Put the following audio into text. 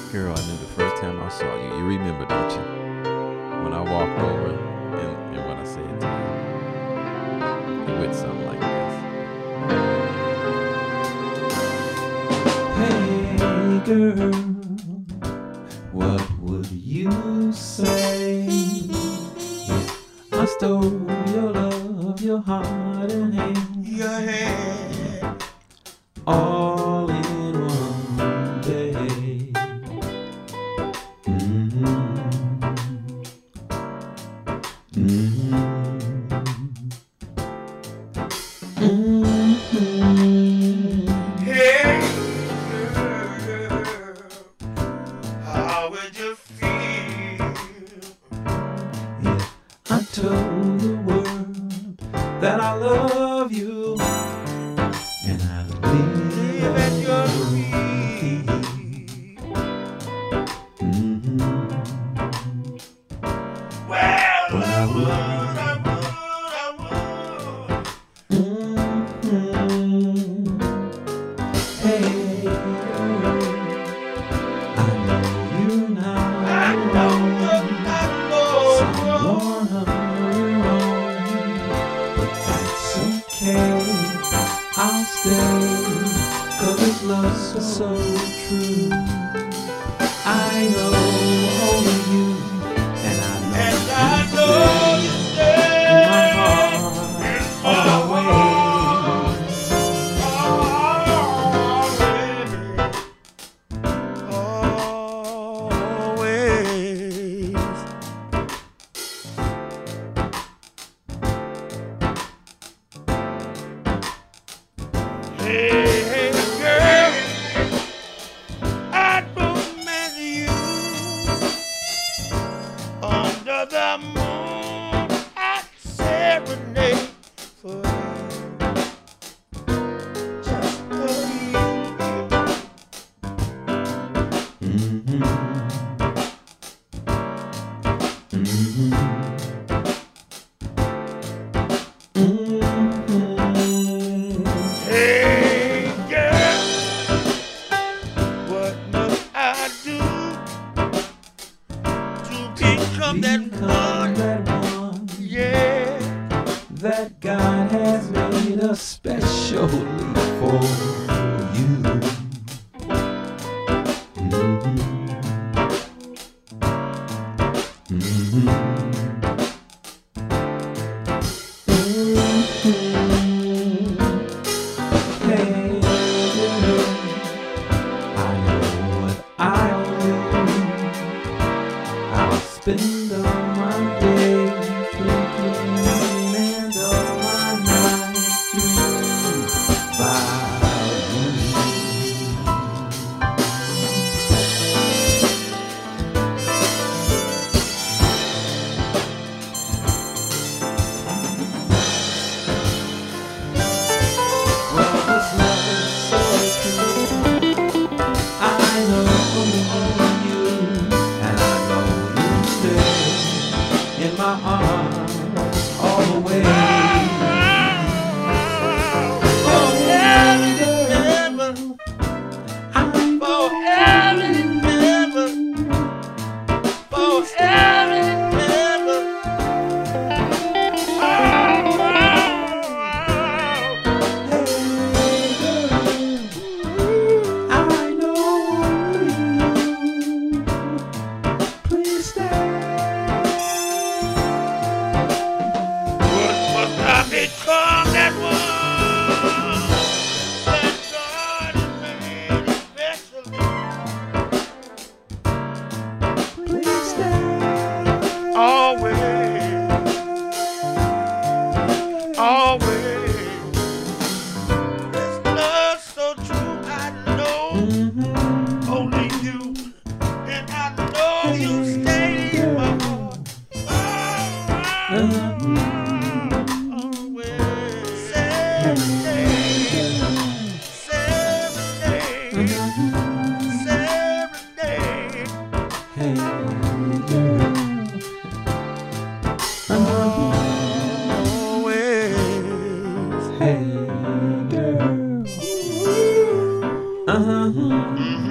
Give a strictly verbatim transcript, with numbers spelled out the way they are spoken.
Girl, I knew the first time I saw you. You remember, don't you? When I walked over and, and what I said to you. It went something like this. Hey, girl, what would you say if I stole your love, your heart and hand, your hand, all in one day? Mm-hmm. Mm-hmm. Mm-hmm. Hey, girl, how would you feel If I told the world that I love you and I live at your feet? Mm-hmm. Well, Well, I I would, would. I would, I would. Mm-hmm. Hey, girl, I know you now. I know, I know. Someone of your own, but that's okay. I'll stay, 'cause this love's so, so true. I know only you, and I know And I you know you stay in my stay heart in my always. Always. Hey, hey, girl, I'd romance you under the moon. I'd serenade for you, just for you. Mm-hmm. Mm-hmm. Mm-hmm. Hey, girl, what must I do to become that Become one? that one Yeah, that God has made especially for you. Mm-hmm. Mm-hmm. Mm-hmm. Hey, girl, I know what I'll do. I'll spend all my days thinking and all my nights dreaming about you. Well, this love is so true. I know only you, and I know you stay in my arms all the way. forever and ever, I know forever and ever, forever and ever. Oh, I know you. Please stay. what must I become that one that God has made especially? Please stay. Always, always. This love so true, I know Mhm. only you, and I know you stay in my heart. Mhm. Always, serenade, serenade, serenade. Hey, girl. Always. Hey, girl. Uh-huh. Mhm.